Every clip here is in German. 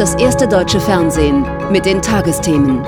das erste deutsche Fernsehen mit den Tagesthemen.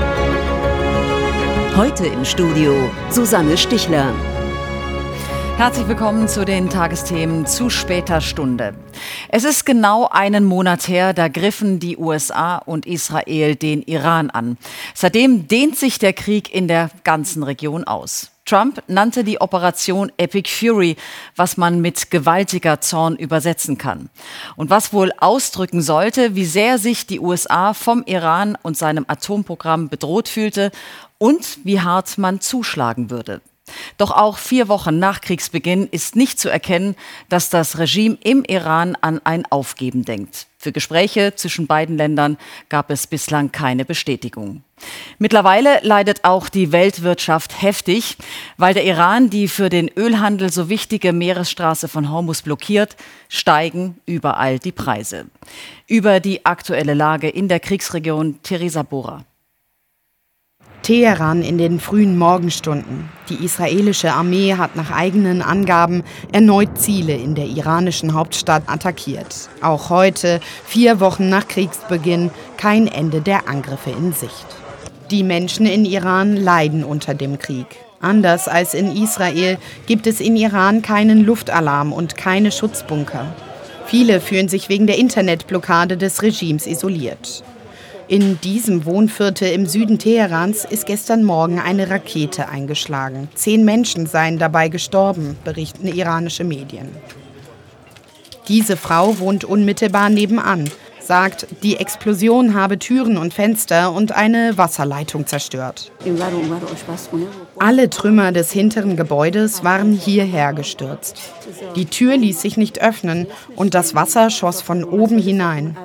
Heute im Studio Susanne Stichler. Herzlich willkommen zu den Tagesthemen zu später Stunde. Es ist genau einen Monat her, da griffen die USA und Israel den Iran an. Seitdem dehnt sich der Krieg in der ganzen Region aus. Trump nannte die Operation Epic Fury, was man mit gewaltiger Zorn übersetzen kann. Und was wohl ausdrücken sollte, wie sehr sich die USA vom Iran und seinem Atomprogramm bedroht fühlte und wie hart man zuschlagen würde. Doch auch 4 Wochen nach Kriegsbeginn ist nicht zu erkennen, dass das Regime im Iran an ein Aufgeben denkt. Für Gespräche zwischen beiden Ländern gab es bislang keine Bestätigung. Mittlerweile leidet auch die Weltwirtschaft heftig, weil der Iran die für den Ölhandel so wichtige Meeresstraße von Hormuz blockiert, steigen überall die Preise. Über die aktuelle Lage in der Kriegsregion Theresa Bora. Teheran in den frühen Morgenstunden. Die israelische Armee hat nach eigenen Angaben erneut Ziele in der iranischen Hauptstadt attackiert. Auch heute, 4 Wochen nach Kriegsbeginn, kein Ende der Angriffe in Sicht. Die Menschen in Iran leiden unter dem Krieg. Anders als in Israel gibt es in Iran keinen Luftalarm und keine Schutzbunker. Viele fühlen sich wegen der Internetblockade des Regimes isoliert. In diesem Wohnviertel im Süden Teherans ist gestern Morgen eine Rakete eingeschlagen. 10 Menschen seien dabei gestorben, berichten iranische Medien. Diese Frau wohnt unmittelbar nebenan, sagt, die Explosion habe Türen und Fenster und eine Wasserleitung zerstört. Alle Trümmer des hinteren Gebäudes waren hierher gestürzt. Die Tür ließ sich nicht öffnen und das Wasser schoss von oben hinein.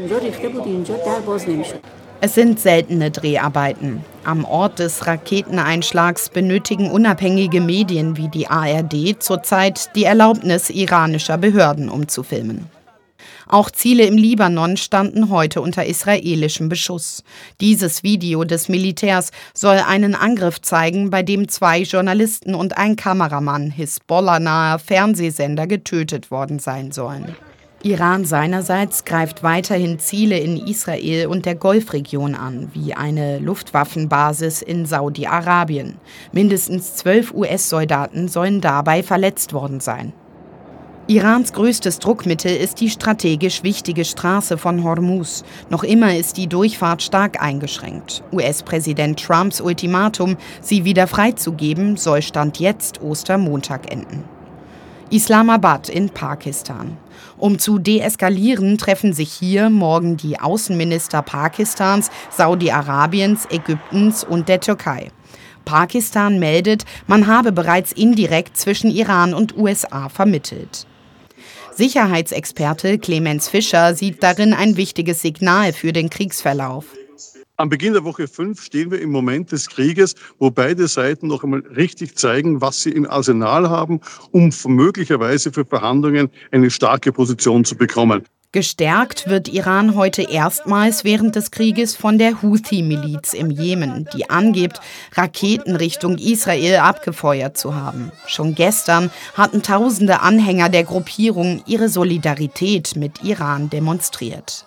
Es sind seltene Dreharbeiten. Am Ort des Raketeneinschlags benötigen unabhängige Medien wie die ARD zurzeit die Erlaubnis iranischer Behörden, um zu filmen. Auch Ziele im Libanon standen heute unter israelischem Beschuss. Dieses Video des Militärs soll einen Angriff zeigen, bei dem 2 Journalisten und ein Kameramann Hisbollah-naher Fernsehsender getötet worden sein sollen. Iran seinerseits greift weiterhin Ziele in Israel und der Golfregion an, wie eine Luftwaffenbasis in Saudi-Arabien. Mindestens 12 US-Soldaten sollen dabei verletzt worden sein. Irans größtes Druckmittel ist die strategisch wichtige Straße von Hormuz. Noch immer ist die Durchfahrt stark eingeschränkt. US-Präsident Trumps Ultimatum, sie wieder freizugeben, soll Stand jetzt Ostermontag enden. Islamabad in Pakistan. Um zu deeskalieren, treffen sich hier morgen die Außenminister Pakistans, Saudi-Arabiens, Ägyptens und der Türkei. Pakistan meldet, man habe bereits indirekt zwischen Iran und USA vermittelt. Sicherheitsexperte Clemens Fischer sieht darin ein wichtiges Signal für den Kriegsverlauf. Am Beginn der Woche 5 stehen wir im Moment des Krieges, wo beide Seiten noch einmal richtig zeigen, was sie im Arsenal haben, um möglicherweise für Verhandlungen eine starke Position zu bekommen. Gestärkt wird Iran heute erstmals während des Krieges von der Houthi-Miliz im Jemen, die angibt, Raketen Richtung Israel abgefeuert zu haben. Schon gestern hatten tausende Anhänger der Gruppierung ihre Solidarität mit Iran demonstriert.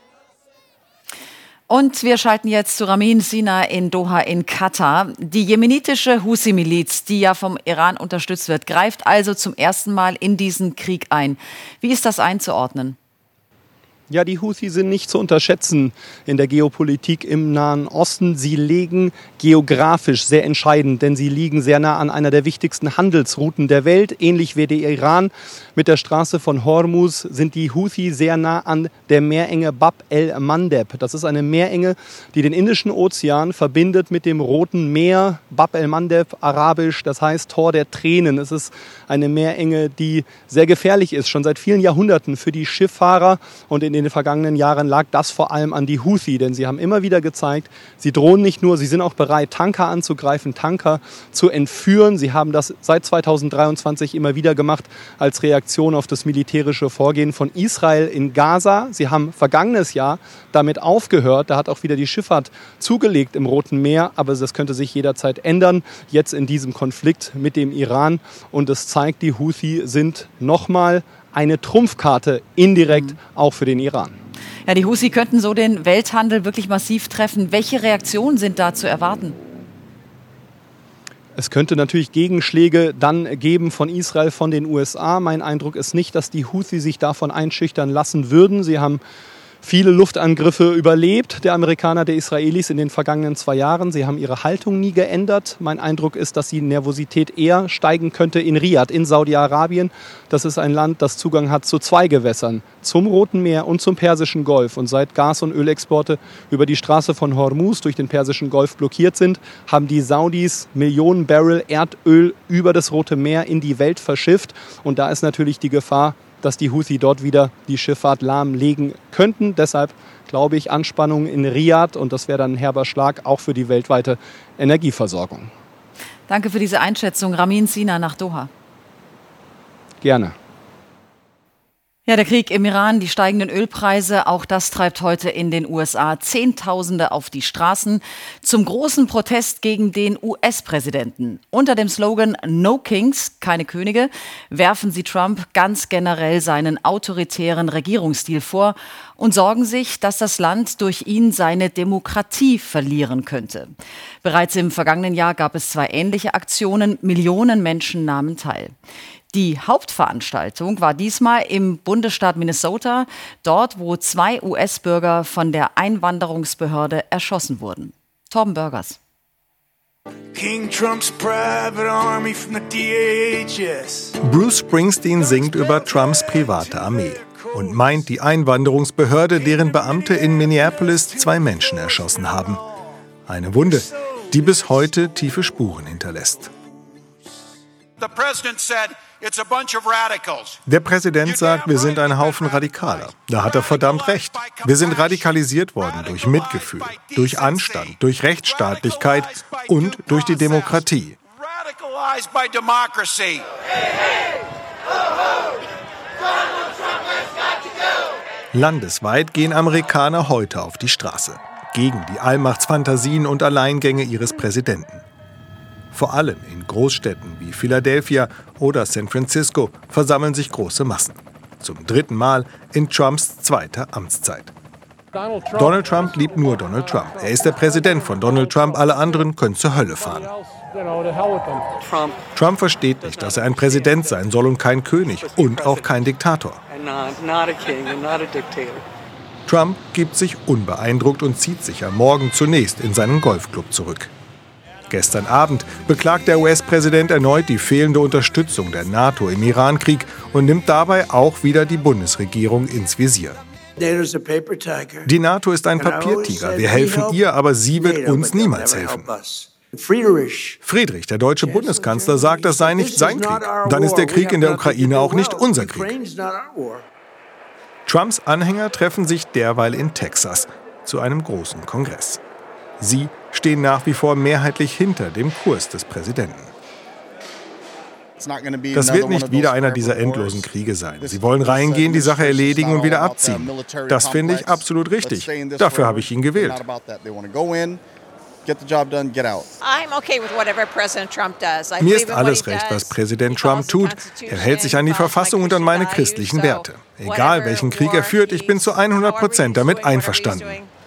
Und wir schalten jetzt zu Ramin Sina in Doha in Katar. Die jemenitische Houthi-Miliz, die ja vom Iran unterstützt wird, greift also zum ersten Mal in diesen Krieg ein. Wie ist das einzuordnen? Ja, die Houthi sind nicht zu unterschätzen in der Geopolitik im Nahen Osten. Sie liegen geografisch sehr entscheidend, denn sie liegen sehr nah an einer der wichtigsten Handelsrouten der Welt. Ähnlich wie der Iran mit der Straße von Hormuz sind die Houthi sehr nah an der Meerenge Bab el-Mandeb. Das ist eine Meerenge, die den Indischen Ozean verbindet mit dem Roten Meer. Bab el-Mandeb, arabisch, das heißt Tor der Tränen. Es ist eine Meerenge, die sehr gefährlich ist, schon seit vielen Jahrhunderten für die Schifffahrer. Und in den vergangenen Jahren lag das vor allem an die Houthi, denn sie haben immer wieder gezeigt, sie drohen nicht nur, sie sind auch bereit, Tanker anzugreifen, Tanker zu entführen. Sie haben das seit 2023 immer wieder gemacht als Reaktion auf das militärische Vorgehen von Israel in Gaza. Sie haben vergangenes Jahr damit aufgehört, da hat auch wieder die Schifffahrt zugelegt im Roten Meer, aber das könnte sich jederzeit ändern, jetzt in diesem Konflikt mit dem Iran. Und es zeigt, die Houthi sind nochmal eine Trumpfkarte indirekt auch für den Iran. Ja, die Houthi könnten so den Welthandel wirklich massiv treffen. Welche Reaktionen sind da zu erwarten? Es könnte natürlich Gegenschläge dann geben von Israel, von den USA. Mein Eindruck ist nicht, dass die Houthi sich davon einschüchtern lassen würden. Sie haben viele Luftangriffe überlebt, der Amerikaner, der Israelis in den vergangenen 2 Jahren. Sie haben ihre Haltung nie geändert. Mein Eindruck ist, dass die Nervosität eher steigen könnte in Riad, in Saudi-Arabien. Das ist ein Land, das Zugang hat zu 2 Gewässern, zum Roten Meer und zum Persischen Golf. Und seit Gas- und Ölexporte über die Straße von Hormuz durch den Persischen Golf blockiert sind, haben die Saudis Millionen Barrel Erdöl über das Rote Meer in die Welt verschifft. Und da ist natürlich die Gefahr, dass die Houthi dort wieder die Schifffahrt lahmlegen könnten. Deshalb glaube ich, Anspannung in Riad, und das wäre dann ein herber Schlag auch für die weltweite Energieversorgung. Danke für diese Einschätzung. Ramin Sina nach Doha. Gerne. Ja, der Krieg im Iran, die steigenden Ölpreise, auch das treibt heute in den USA Zehntausende auf die Straßen zum großen Protest gegen den US-Präsidenten. Unter dem Slogan No Kings, keine Könige, werfen sie Trump ganz generell seinen autoritären Regierungsstil vor und sorgen sich, dass das Land durch ihn seine Demokratie verlieren könnte. Bereits im vergangenen Jahr gab es 2 ähnliche Aktionen. Millionen Menschen nahmen teil. Die Hauptveranstaltung war diesmal im Bundesstaat Minnesota, dort, wo 2 US-Bürger von der Einwanderungsbehörde erschossen wurden. Torben Burgers. King Trump's private army from the DHS. Bruce Springsteen singt über Trumps private Armee und meint die Einwanderungsbehörde, deren Beamte in Minneapolis 2 Menschen erschossen haben. Eine Wunde, die bis heute tiefe Spuren hinterlässt. Der Präsident sagt, wir sind ein Haufen Radikaler. Da hat er verdammt recht. Wir sind radikalisiert worden durch Mitgefühl, durch Anstand, durch Rechtsstaatlichkeit und durch die Demokratie. Landesweit gehen Amerikaner heute auf die Straße. Gegen die Allmachtsfantasien und Alleingänge ihres Präsidenten. Vor allem in Großstädten wie Philadelphia oder San Francisco versammeln sich große Massen. Zum 3. Mal in Trumps 2. Amtszeit. Donald Trump liebt nur Donald Trump. Er ist der Präsident von Donald Trump, alle anderen können zur Hölle fahren. Trump versteht nicht, dass er ein Präsident sein soll und kein König und auch kein Diktator. Trump gibt sich unbeeindruckt und zieht sich am Morgen zunächst in seinen Golfclub zurück. Gestern Abend beklagt der US-Präsident erneut die fehlende Unterstützung der NATO im Iran-Krieg und nimmt dabei auch wieder die Bundesregierung ins Visier. Die NATO ist ein Papiertiger. Wir helfen ihr, aber sie wird uns niemals helfen. Friedrich, der deutsche Bundeskanzler, sagt, das sei nicht sein Krieg. Dann ist der Krieg in der Ukraine auch nicht unser Krieg. Trumps Anhänger treffen sich derweil in Texas zu einem großen Kongress. Sie stehen nach wie vor mehrheitlich hinter dem Kurs des Präsidenten. Das wird nicht wieder einer dieser endlosen Kriege sein. Sie wollen reingehen, die Sache erledigen und wieder abziehen. Das finde ich absolut richtig. Dafür habe ich ihn gewählt. Mir ist alles recht, was Präsident Trump tut. Er hält sich an die Verfassung und an meine christlichen Werte. Egal welchen Krieg er führt, ich bin zu 100% damit einverstanden.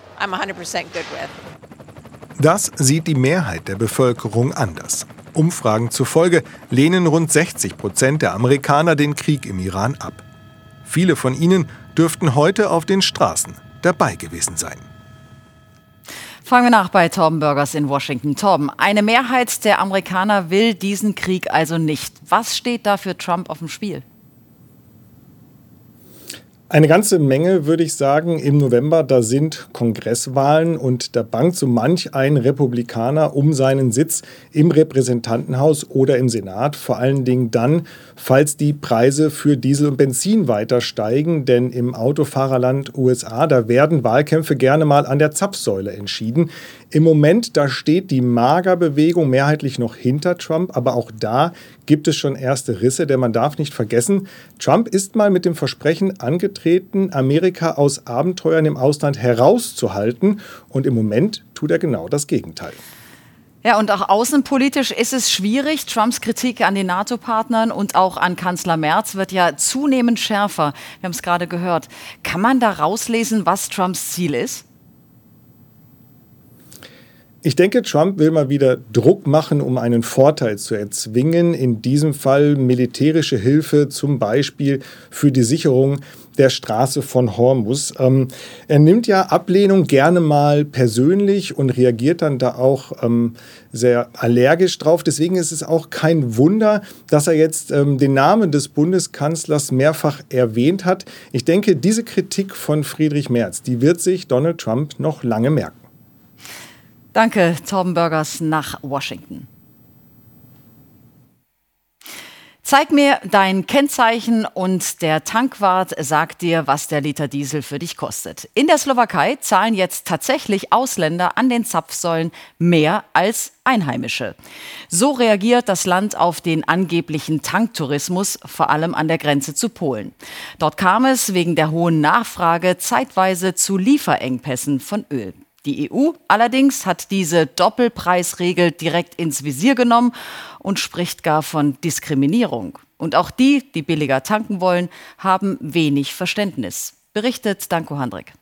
Das sieht die Mehrheit der Bevölkerung anders. Umfragen zufolge lehnen rund 60% der Amerikaner den Krieg im Iran ab. Viele von ihnen dürften heute auf den Straßen dabei gewesen sein. Fragen wir nach bei Torben Burgers in Washington. Torben, eine Mehrheit der Amerikaner will diesen Krieg also nicht. Was steht da für Trump auf dem Spiel? Eine ganze Menge, würde ich sagen, im November. Da sind Kongresswahlen und da bangt so manch ein Republikaner um seinen Sitz im Repräsentantenhaus oder im Senat. Vor allen Dingen dann, falls die Preise für Diesel und Benzin weiter steigen. Denn im Autofahrerland USA, da werden Wahlkämpfe gerne mal an der Zapfsäule entschieden. Im Moment, da steht die Magerbewegung mehrheitlich noch hinter Trump, aber auch da gibt es schon erste Risse, denn man darf nicht vergessen, Trump ist mal mit dem Versprechen angetreten, Amerika aus Abenteuern im Ausland herauszuhalten und im Moment tut er genau das Gegenteil. Ja, und auch außenpolitisch ist es schwierig. Trumps Kritik an den NATO-Partnern und auch an Kanzler Merz wird ja zunehmend schärfer. Wir haben es gerade gehört. Kann man da rauslesen, was Trumps Ziel ist? Ich denke, Trump will mal wieder Druck machen, um einen Vorteil zu erzwingen. In diesem Fall militärische Hilfe, zum Beispiel für die Sicherung der Straße von Hormuz. Er nimmt ja Ablehnung gerne mal persönlich und reagiert dann da auch sehr allergisch drauf. Deswegen ist es auch kein Wunder, dass er jetzt den Namen des Bundeskanzlers mehrfach erwähnt hat. Ich denke, diese Kritik von Friedrich Merz, die wird sich Donald Trump noch lange merken. Danke, Torben Burgers nach Washington. Zeig mir dein Kennzeichen und der Tankwart sagt dir, was der Liter Diesel für dich kostet. In der Slowakei zahlen jetzt tatsächlich Ausländer an den Zapfsäulen mehr als Einheimische. So reagiert das Land auf den angeblichen Tanktourismus, vor allem an der Grenze zu Polen. Dort kam es wegen der hohen Nachfrage zeitweise zu Lieferengpässen von Öl. Die EU allerdings hat diese Doppelpreisregel direkt ins Visier genommen und spricht gar von Diskriminierung. Und auch die billiger tanken wollen, haben wenig Verständnis. Berichtet Danko Handrik.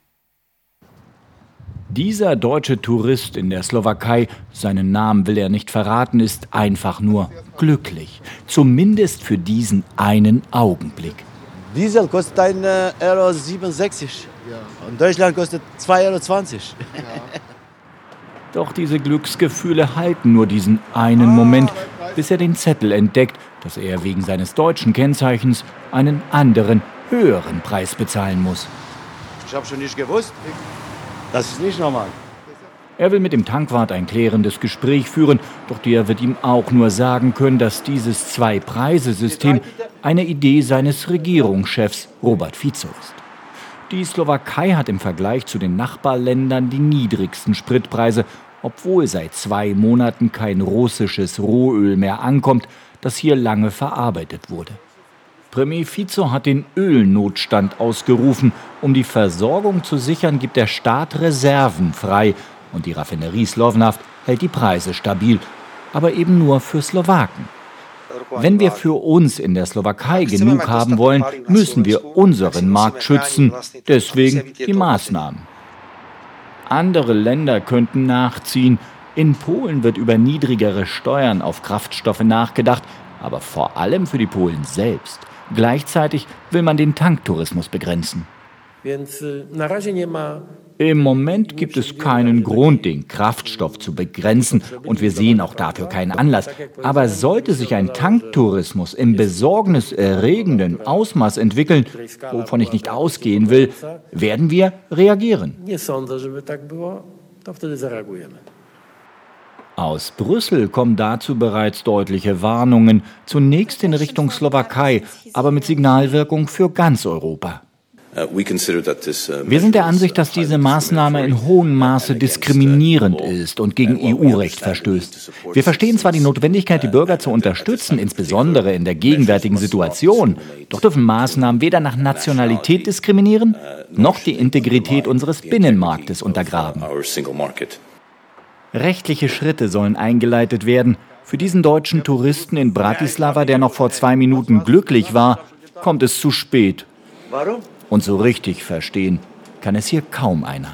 Dieser deutsche Tourist in der Slowakei, seinen Namen will er nicht verraten, ist einfach nur glücklich. Zumindest für diesen einen Augenblick. Diesel kostet 1,67 €. Und Deutschland kostet 2,20 €. Doch diese Glücksgefühle halten nur diesen einen Moment, bis er den Zettel entdeckt, dass er wegen seines deutschen Kennzeichens einen anderen, höheren Preis bezahlen muss. Ich habe schon nicht gewusst. Das ist nicht normal. Er will mit dem Tankwart ein klärendes Gespräch führen, doch der wird ihm auch nur sagen können, dass dieses Zwei-Preise-System eine Idee seines Regierungschefs Robert Fico ist. Die Slowakei hat im Vergleich zu den Nachbarländern die niedrigsten Spritpreise, obwohl seit 2 Monaten kein russisches Rohöl mehr ankommt, das hier lange verarbeitet wurde. Premier Fico hat den Ölnotstand ausgerufen. Um die Versorgung zu sichern, gibt der Staat Reserven frei. Und die Raffinerie Slovnaft hält die Preise stabil, aber eben nur für Slowaken. Wenn wir für uns in der Slowakei genug haben wollen, müssen wir unseren Markt schützen. Deswegen die Maßnahmen. Andere Länder könnten nachziehen. In Polen wird über niedrigere Steuern auf Kraftstoffe nachgedacht, aber vor allem für die Polen selbst. Gleichzeitig will man den Tanktourismus begrenzen. Im Moment gibt es keinen Grund, den Kraftstoff zu begrenzen und wir sehen auch dafür keinen Anlass. Aber sollte sich ein Tanktourismus im besorgniserregenden Ausmaß entwickeln, wovon ich nicht ausgehen will, werden wir reagieren. Aus Brüssel kommen dazu bereits deutliche Warnungen, zunächst in Richtung Slowakei, aber mit Signalwirkung für ganz Europa. Wir sind der Ansicht, dass diese Maßnahme in hohem Maße diskriminierend ist und gegen EU-Recht verstößt. Wir verstehen zwar die Notwendigkeit, die Bürger zu unterstützen, insbesondere in der gegenwärtigen Situation, doch dürfen Maßnahmen weder nach Nationalität diskriminieren, noch die Integrität unseres Binnenmarktes untergraben. Rechtliche Schritte sollen eingeleitet werden. Für diesen deutschen Touristen in Bratislava, der noch vor 2 Minuten glücklich war, kommt es zu spät. Warum? Und so richtig verstehen kann es hier kaum einer.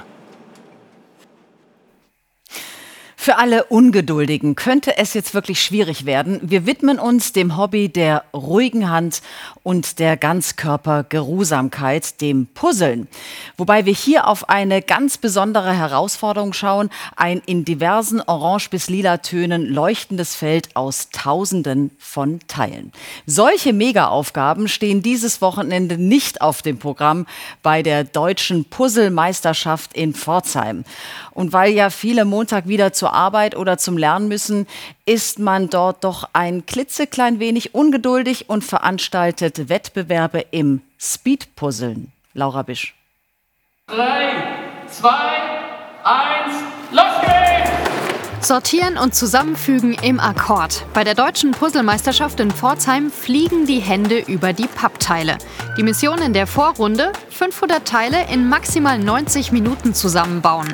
Für alle Ungeduldigen könnte es jetzt wirklich schwierig werden. Wir widmen uns dem Hobby der ruhigen Hand und der Ganzkörpergeruhsamkeit, dem Puzzeln. Wobei wir hier auf eine ganz besondere Herausforderung schauen, ein in diversen Orange- bis lila Tönen leuchtendes Feld aus Tausenden von Teilen. Solche Mega-Aufgaben stehen dieses Wochenende nicht auf dem Programm bei der Deutschen Puzzlemeisterschaft in Pforzheim. Und weil ja viele Montag wieder zur Arbeit oder zum Lernen müssen, ist man dort doch ein klitzeklein wenig ungeduldig und veranstaltet Wettbewerbe im Speedpuzzeln. Laura Bisch. 3, 2, 1, los geht's! Sortieren und zusammenfügen im Akkord. Bei der Deutschen Puzzlemeisterschaft in Pforzheim fliegen die Hände über die Pappteile. Die Mission in der Vorrunde: 500 Teile in maximal 90 Minuten zusammenbauen.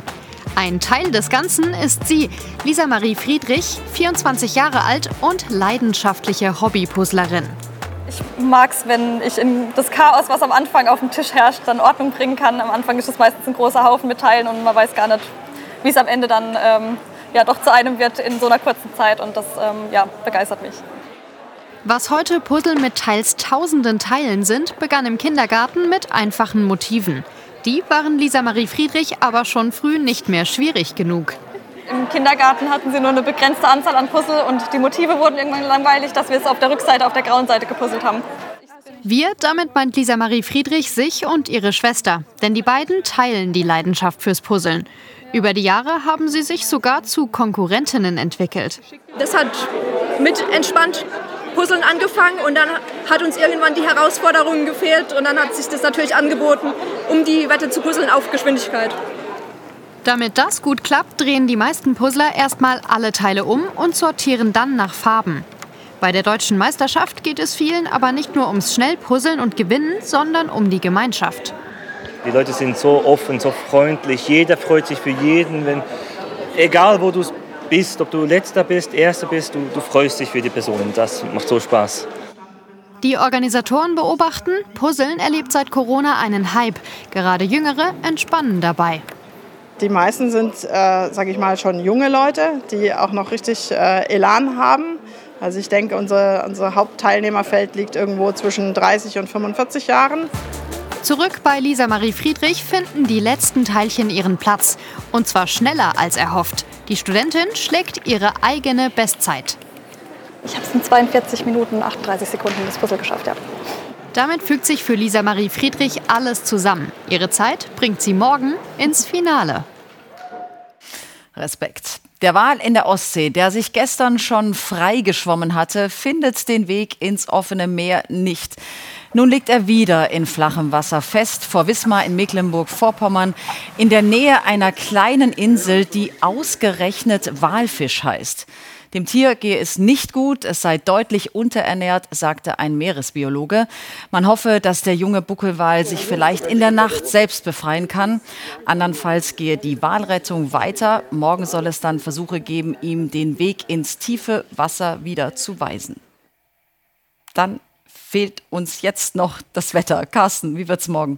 Ein Teil des Ganzen ist sie, Lisa Marie Friedrich, 24 Jahre alt und leidenschaftliche Hobbypuzzlerin. Ich mag es, wenn ich in das Chaos, was am Anfang auf dem Tisch herrscht, dann Ordnung bringen kann. Am Anfang ist es meistens ein großer Haufen mit Teilen und man weiß gar nicht, wie es am Ende dann doch zu einem wird in so einer kurzen Zeit. Und das begeistert mich. Was heute Puzzle mit teils tausenden Teilen sind, begann im Kindergarten mit einfachen Motiven. Die waren Lisa Marie Friedrich aber schon früh nicht mehr schwierig genug. Im Kindergarten hatten sie nur eine begrenzte Anzahl an Puzzle und die Motive wurden irgendwann langweilig, dass wir es auf der Rückseite, auf der grauen Seite gepuzzelt haben. Wir, damit meint Lisa Marie Friedrich sich und ihre Schwester. Denn die beiden teilen die Leidenschaft fürs Puzzeln. Über die Jahre haben sie sich sogar zu Konkurrentinnen entwickelt. Das hat mit entspannt Puzzeln angefangen und dann hat uns irgendwann die Herausforderung gefehlt und dann hat sich das natürlich angeboten, um die Wette zu puzzeln auf Geschwindigkeit. Damit das gut klappt, drehen die meisten Puzzler erstmal alle Teile um und sortieren dann nach Farben. Bei der deutschen Meisterschaft geht es vielen aber nicht nur ums Schnellpuzzeln und Gewinnen, sondern um die Gemeinschaft. Die Leute sind so offen, so freundlich. Jeder freut sich für jeden. Egal wo du bist, ob du Letzter bist, Erster bist, du freust dich für die Person. Das macht so Spaß. Die Organisatoren beobachten, Puzzeln erlebt seit Corona einen Hype. Gerade Jüngere entspannen dabei. Die meisten sind, schon junge Leute, die auch noch richtig Elan haben. Also ich denke, unser Hauptteilnehmerfeld liegt irgendwo zwischen 30 und 45 Jahren. Zurück bei Lisa Marie Friedrich finden die letzten Teilchen ihren Platz. Und zwar schneller als erhofft. Die Studentin schlägt ihre eigene Bestzeit. Ich habe es in 42 Minuten 38 Sekunden das Puzzle geschafft, ja. Damit fügt sich für Lisa Marie Friedrich alles zusammen. Ihre Zeit bringt sie morgen ins Finale. Respekt. Der Wal in der Ostsee, der sich gestern schon frei geschwommen hatte, findet den Weg ins offene Meer nicht. Nun liegt er wieder in flachem Wasser fest, vor Wismar in Mecklenburg-Vorpommern, in der Nähe einer kleinen Insel, die ausgerechnet Walfisch heißt. Dem Tier gehe es nicht gut, es sei deutlich unterernährt, sagte ein Meeresbiologe. Man hoffe, dass der junge Buckelwal sich vielleicht in der Nacht selbst befreien kann. Andernfalls gehe die Walrettung weiter. Morgen soll es dann Versuche geben, ihm den Weg ins tiefe Wasser wieder zu weisen. Dann fehlt uns jetzt noch das Wetter. Carsten, wie wird's morgen?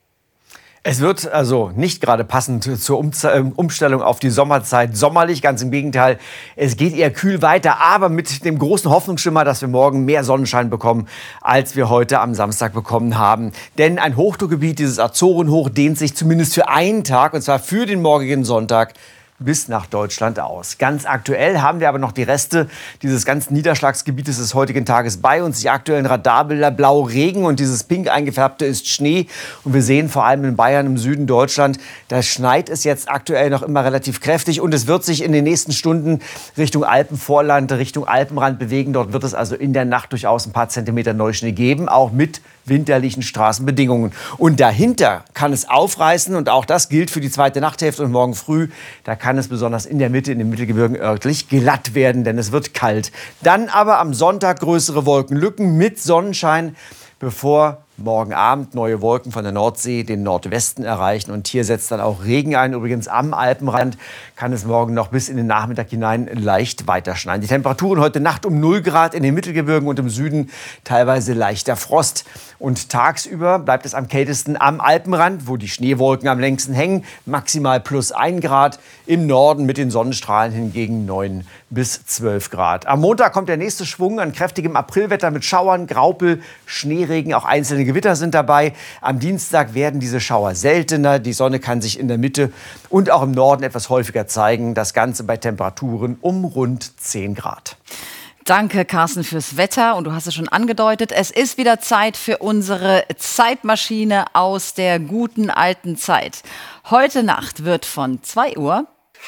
Es wird also nicht gerade passend zur Umstellung auf die Sommerzeit sommerlich, ganz im Gegenteil. Es geht eher kühl weiter, aber mit dem großen Hoffnungsschimmer, dass wir morgen mehr Sonnenschein bekommen, als wir heute am Samstag bekommen haben. Denn ein Hochdruckgebiet, dieses Azorenhoch, dehnt sich zumindest für einen Tag, und zwar für den morgigen Sonntag, bis nach Deutschland aus. Ganz aktuell haben wir aber noch die Reste dieses ganzen Niederschlagsgebietes des heutigen Tages bei uns. Die aktuellen Radarbilder, blau Regen und dieses pink eingefärbte ist Schnee. Und wir sehen vor allem in Bayern im Süden Deutschland, da schneit es jetzt aktuell noch immer relativ kräftig. Und es wird sich in den nächsten Stunden Richtung Alpenvorland, Richtung Alpenrand bewegen. Dort wird es also in der Nacht durchaus ein paar Zentimeter Neuschnee geben, auch mit winterlichen Straßenbedingungen. Und dahinter kann es aufreißen und auch das gilt für die zweite Nachthälfte und morgen früh. Da kann es besonders in der Mitte, in den Mittelgebirgen örtlich glatt werden, denn es wird kalt. Dann aber am Sonntag größere Wolkenlücken mit Sonnenschein, bevor morgen Abend neue Wolken von der Nordsee den Nordwesten erreichen. Und hier setzt dann auch Regen ein. Übrigens am Alpenrand kann es morgen noch bis in den Nachmittag hinein leicht weiterschneien. Die Temperaturen heute Nacht um 0 Grad in den Mittelgebirgen und im Süden teilweise leichter Frost. Und tagsüber bleibt es am kältesten am Alpenrand, wo die Schneewolken am längsten hängen. Maximal plus 1 Grad. Im Norden mit den Sonnenstrahlen hingegen 9 bis 12 Grad. Am Montag kommt der nächste Schwung an kräftigem Aprilwetter mit Schauern, Graupel, Schneeregen, auch einzelne Gewitter sind dabei. Am Dienstag werden diese Schauer seltener. Die Sonne kann sich in der Mitte und auch im Norden etwas häufiger zeigen. Das Ganze bei Temperaturen um rund 10 Grad. Danke, Carsten, fürs Wetter. Und du hast es schon angedeutet, es ist wieder Zeit für unsere Zeitmaschine aus der guten alten Zeit. Heute Nacht wird von 2 Uhr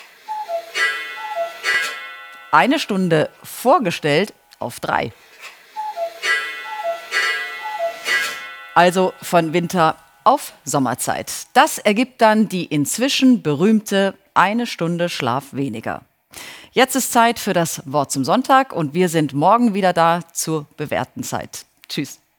1 Stunde vorgestellt auf 3. Also von Winter auf Sommerzeit. Das ergibt dann die inzwischen berühmte 1 Stunde Schlaf weniger. Jetzt ist Zeit für das Wort zum Sonntag und wir sind morgen wieder da zur bewährten Zeit. Tschüss.